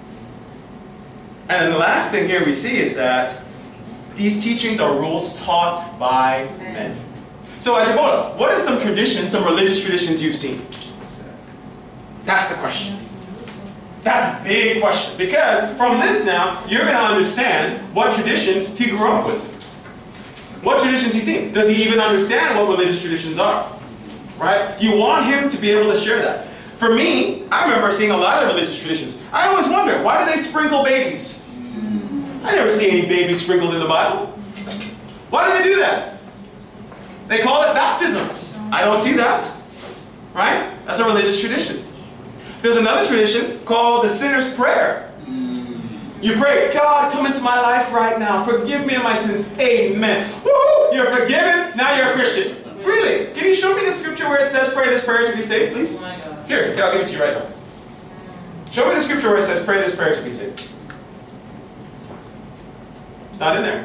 And then the last thing here we see is that these teachings are rules taught by men. So Ajibola, what are some traditions, some religious traditions you've seen? That's the question. That's a big question. Because from this now, you're going to understand what traditions he grew up with. What traditions he's seen. Does he even understand what religious traditions are? Right? You want him to be able to share that. For me, I remember seeing a lot of religious traditions. I always wonder, why do they sprinkle babies? I I never see any babies sprinkled in the Bible. Why do they do that? They call it baptism. I don't see that. Right? That's a religious tradition. There's another tradition called the sinner's prayer. You pray, God, come into my life right now. Forgive me of my sins. Amen. Woo-hoo! You're forgiven. Now you're a Christian. Really? Can you show me the scripture where it says pray this prayer to be saved, please? Here, here, I'll give it to you right now. Show me the scripture where it says pray this prayer to be saved. It's not in there.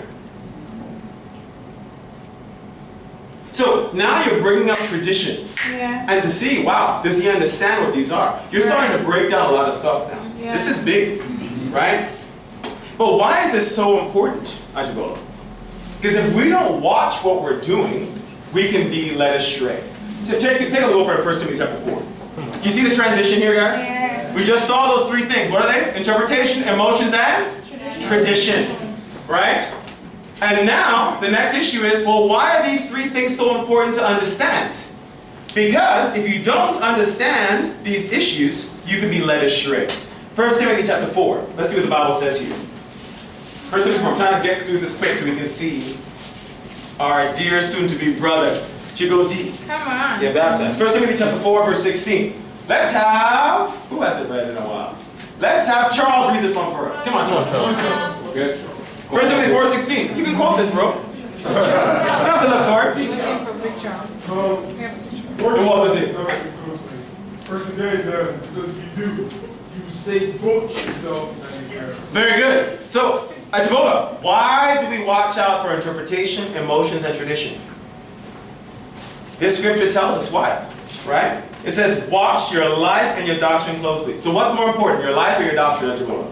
So now you're bringing up traditions. Yeah. And to see, wow, does he understand what these are? You're starting to break down a lot of stuff now. Yeah. This is big, right? But why is this so important, Ajibola? Because if we don't watch what we're doing, we can be led astray. So take, take a look over at First Timothy chapter four. You see the transition here, guys? Yes. We just saw those three things. What are they? Interpretation, emotions, and Tradition. tradition. Right? And now, the next issue is, well, why are these three things so important to understand? Because if you don't understand these issues, you can be led astray. First Timothy chapter four. Let's see what the Bible says here. First Timothy four. I'm trying to get through this quick so we can see our dear soon-to-be brother, Chigozi, Come on. get baptized. First Timothy chapter four, verse sixteen. Let's have, who hasn't read in a while? Let's have Charles read this one for us. Come on, Charles. Good. First Timothy four sixteen. You can quote this, bro. You don't have to look for it. Looking for Big Charles. So, We have a picture. And what was it? First again, uh, because if you do, you save both yourself and your parents. Very good. So, Ajibola, why do we watch out for interpretation, emotions, and tradition? This scripture tells us why, right? It says, watch your life and your doctrine closely. So what's more important, your life or your doctrine, Ajibola?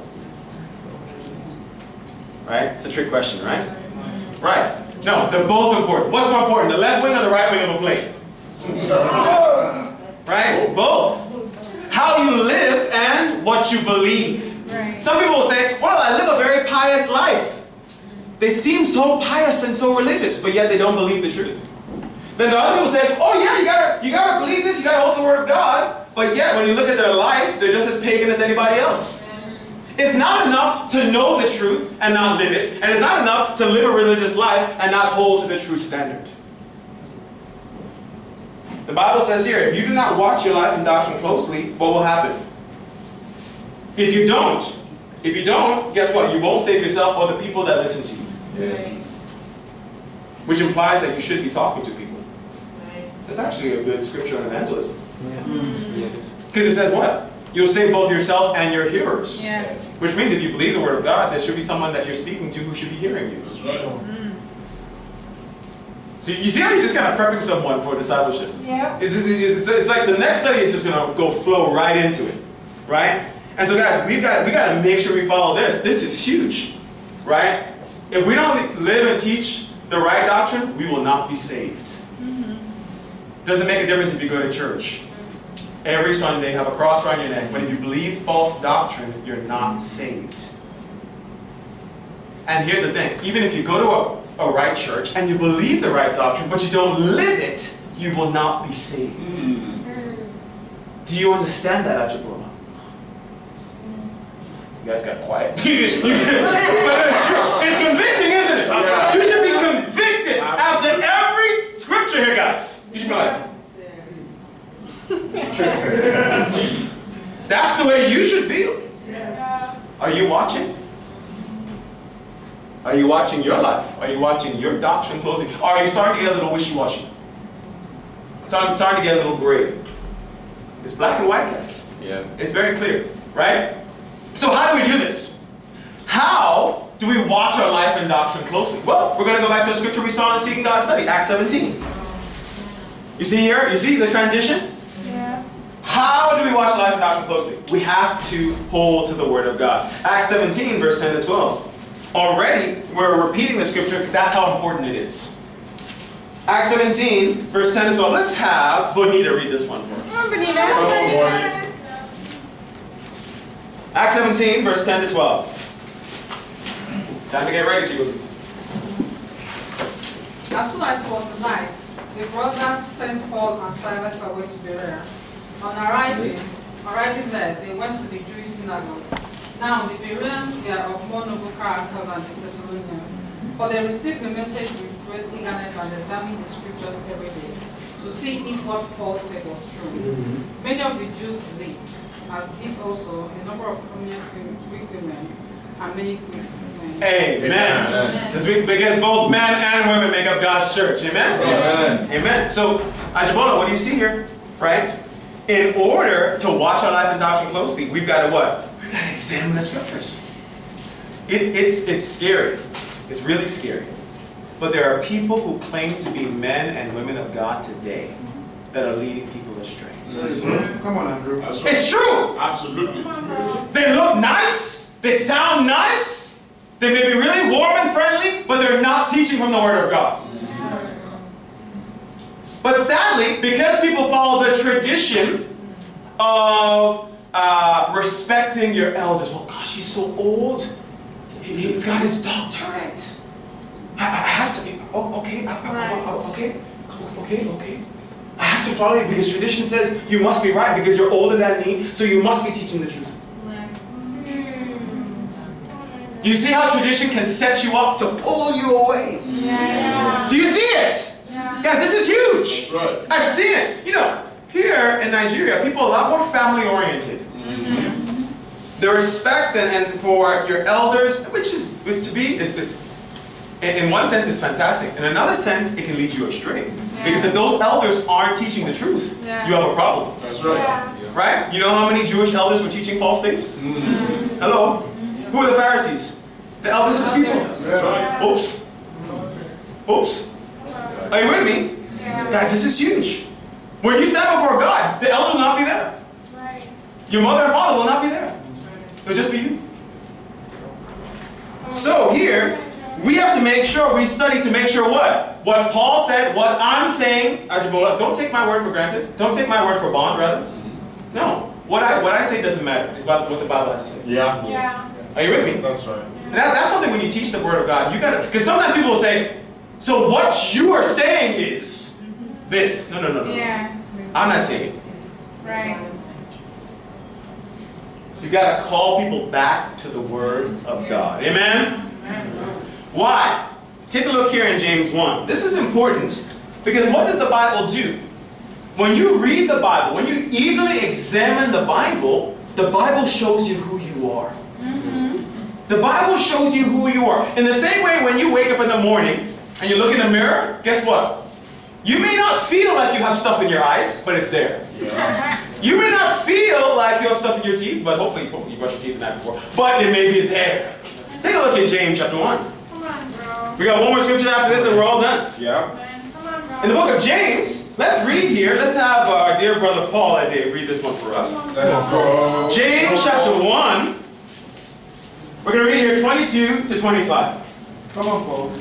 Right? It's a trick question, right? Right. No, they're both important. What's more important, the left wing or the right wing of a plate? Right? Both. How you live and what you believe. Right. Some people will say, well, I live a very pious life. They seem so pious and so religious, but yet they don't believe the truth. Then the other people say, oh yeah, you gotta, you gotta believe this, you gotta hold the word of God, but yet when you look at their life, they're just as pagan as anybody else. It's not enough to know the truth and not live it, and it's not enough to live a religious life and not hold to the true standard. The Bible says here, if you do not watch your life and doctrine closely, what will happen? If you don't, if you don't, guess what? You won't save yourself or the people that listen to you. Right. Which implies that you should be talking to people. Right. That's actually a good scripture on evangelism. Yeah. Because it says what? You'll save both yourself and your hearers. Yes. Which means if you believe the word of God, there should be someone that you're speaking to who should be hearing you. That's right. So you see how you're just kind of prepping someone for discipleship? Yeah. It's, just, it's, it's like the next study is just going to go flow right into it. Right? And so guys, we've got, we got to make sure we follow this. This is huge. Right? If we don't live and teach the right doctrine, we will not be saved. Mm-hmm. Doesn't make a difference if you go to church. Every Sunday, have a cross around your neck. But if you believe false doctrine, you're not saved. And here's the thing. Even if you go to a, a right church and you believe the right doctrine, but you don't live it, you will not be saved. Mm. Do you understand that, Ajibola? You guys got quiet. But it's true. It's convicting, isn't it? Yeah. You should be convicted after every scripture here, guys. You should be like, that's the way you should feel. Yes. Are you watching? Are you watching your life? Are you watching your doctrine closely? Or are you starting to get a little wishy-washy? Starting, starting to get a little gray. It's black and white, guys. Yeah. It's very clear, right? So how do we do this? How do we watch our life and doctrine closely? Well, we're going to go back to a scripture we saw in the Seeking God study, Acts seventeen. You see here? You see the transition? Yeah. How do we watch life and doctrine closely? We have to hold to the Word of God. Acts seventeen, verse ten to twelve. Already, we're repeating the scripture. That's how important it is. Acts seventeen, verse ten to twelve. Let's have Bonita read this one for us. Come on, Benita. Acts seventeen, verse ten to twelve. Time to get ready, Chigozi. As soon as it was the night, the brothers sent Paul and Silas away to Berea. On arriving, arriving there, they went to the Jewish synagogue. Now the Bereans were of more noble character than the Thessalonians, for they received the message with great eagerness and examined the scriptures every day, to see if what Paul said was true. Mm-hmm. Many of the Jews believed, as did also a number of prominent Greek women and many Greek men. Amen. Amen. Because both men and women make up God's church. Amen? Amen. Amen. So, Ajibola, what do you see here? Right? In order to watch our life and doctrine closely, we've got to what? We've got to examine the scriptures. It, it's, it's scary. It's really scary. But there are people who claim to be men and women of God today that are leading people astray. Mm-hmm. Come on, Andrew. Right. It's true. Absolutely. They look nice. They sound nice. They may be really warm and friendly, but they're not teaching from the Word of God. But sadly, because people follow the tradition of uh, respecting your elders, well, gosh, he's so old. He, he's got his doctorate. I, I have to. Oh, okay. I, I, I, okay. Okay. Okay. I have to follow you because tradition says you must be right because you're older than me, so you must be teaching the truth. Do you see how tradition can set you up to pull you away? Yes. Do you see it? Yeah. Guys, this is huge. That's right. I've seen it. You know, here in Nigeria, people are a lot more family oriented. Mm-hmm. The respect and, and for your elders, which is to be, is, is in, in one sense, is fantastic. In another sense, it can lead you astray. Yeah. Because if those elders aren't teaching the truth, Yeah. you have a problem. That's right. Yeah. Right? You know how many Jewish elders were teaching false things? Mm. Hello? Who are the Pharisees? The elders of the people. That's right. Oops. Oops. Are you with me? Yeah. Guys, this is huge. When you stand before God, the elder will not be there. Right. Your mother and father will not be there. It'll just be you. So here, we have to make sure we study to make sure what? What Paul said, what I'm saying, Ajibola, don't take my word for granted. Don't take my word for bond, rather. No. What I what I say doesn't matter. It's about what the Bible has to say. Yeah. Yeah. Are you with me? That's right. And that, that's something when you teach the word of God, you gotta, because sometimes people will say, so what you are saying is this. No, no, no, no. Yeah. I'm not saying it. Right. You gotta call people back to the word of God. Amen? Why? Take a look here in James one. This is important because what does the Bible do? When you read the Bible, when you eagerly examine the Bible, the Bible shows you who you are. Mm-hmm. The Bible shows you who you are. In the same way, when you wake up in the morning and you look in the mirror, guess what? You may not feel like you have stuff in your eyes, but it's there. Yeah. You may not feel like you have stuff in your teeth, but hopefully, hopefully you brushed your teeth the night before. But it may be there. Take a look at James chapter one. Come on, bro. We got one more scripture after this and we're all done. Yeah. Come on, bro. In the book of James, let's read here. Let's have our dear brother Paul Ade read this one for us. Let's go. James chapter one. We're going to read here twenty-two to twenty-five. Come on, Paul.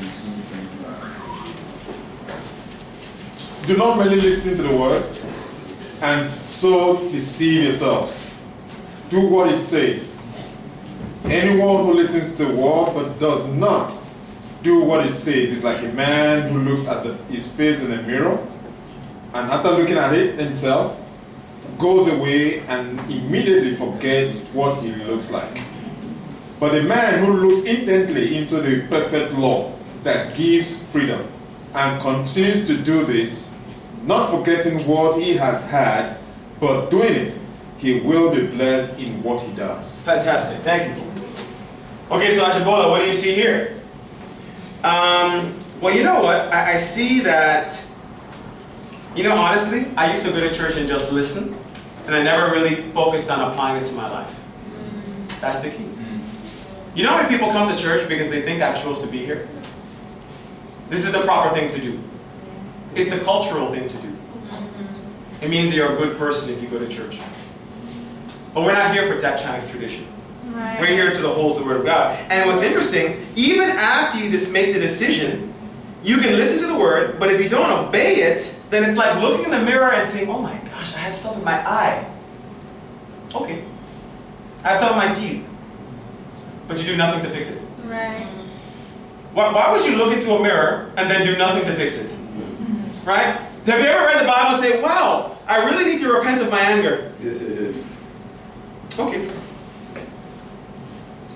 Do not merely listen to the word and so deceive yourselves. Do what it says. Anyone who listens to the word but does not do what it says is like a man who looks at the, his face in a mirror and after looking at it himself goes away and immediately forgets what he looks like. But the man who looks intently into the perfect law that gives freedom and continues to do this, not forgetting what he has had, but doing it, he will be blessed in what he does. Fantastic. Thank you. Okay, so Ajibola, what do you see here? Um, well, you know what? I, I see that, you know, honestly, I used to go to church and just listen, and I never really focused on applying it to my life. That's the key. You know when people come to church because they think I'm supposed to be here? This is the proper thing to do. It's the cultural thing to do. It means you're a good person if you go to church. But we're not here for that kind of tradition. Right. We're here to the whole of the Word of God. And what's interesting, even after you just make the decision, you can listen to the Word, but if you don't obey it, then it's like looking in the mirror and saying, oh my gosh, I have stuff in my eye. Okay. I have stuff in my teeth. But you do nothing to fix it. Right. Why, why would you look into a mirror and then do nothing to fix it? Right? Have you ever read the Bible and say, wow, I really need to repent of my anger? Okay.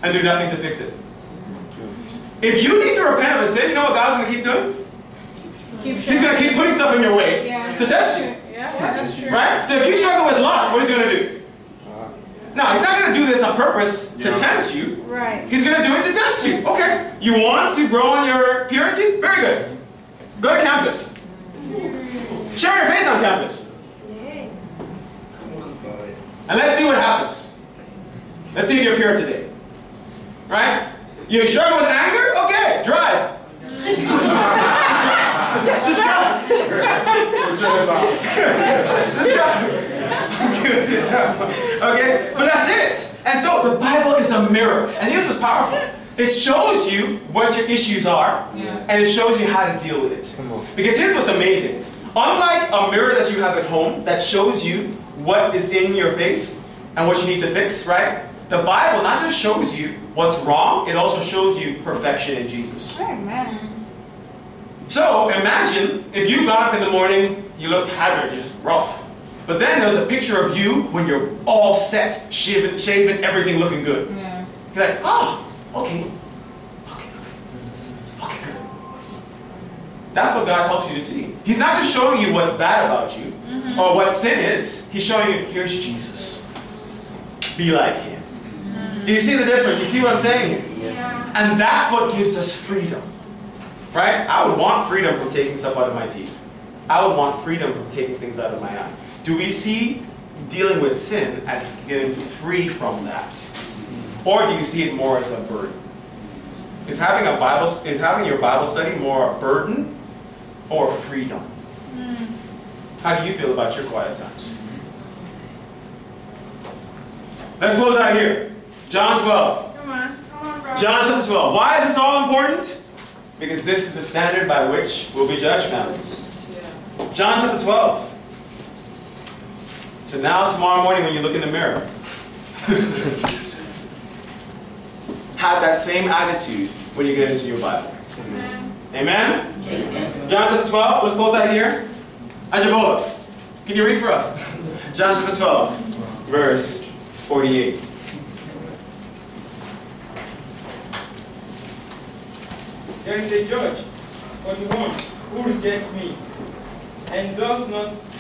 and do nothing to fix it. If you need to repent of a sin, you know what God's going to keep doing? Keep He's going to keep putting stuff in your way Yeah, to test you. Yeah, that's true. Right? So if you struggle with lust, what is he going to do? No, he's not going to do this on purpose to Yeah. tempt you. Right. He's going to do it to test you. Okay. You want to grow in your purity? Very good. Go to campus. Share your faith on campus. And let's see what happens. Let's see if you're pure today. Right? You struggle with anger? Okay, drive. Just drive. Okay? But that's it. And so the Bible is a mirror. And here's what's powerful. It shows you what your issues are, Yeah. and it shows you how to deal with it. Because here's what's amazing. Unlike a mirror that you have at home that shows you what is in your face and what you need to fix, right? The Bible not just shows you what's wrong, it also shows you perfection in Jesus. Amen. So imagine if you got up in the morning, you look haggard, just rough. But then there's a picture of you when you're all set, shaven, shaven everything looking good. Yeah. You're like, oh, okay. Okay. Okay, good. That's what God helps you to see. He's not just showing you what's bad about you Mm-hmm. or what sin is. He's showing you, here's Jesus. Be like him. Do you see the difference? You see what I'm saying here? Yeah. And that's what gives us freedom. Right? I would want freedom from taking stuff out of my teeth. I would want freedom from taking things out of my eye. Do we see dealing with sin as getting free from that? Or do you see it more as a burden? Is having a Bible is having your Bible study more a burden or freedom? How do you feel about your quiet times? Let's close out here. John twelve. Come on. Come on, bro. John chapter twelve. Why is this all important? Because this is the standard by which we'll be judged now. John chapter twelve. So now tomorrow morning when you look in the mirror, have that same attitude when you get into your Bible. Amen? Amen? John chapter twelve. Let's close out here. Ajabola, can you read for us? John chapter twelve, verse forty-eight. There is a judge for the one who rejects me and does not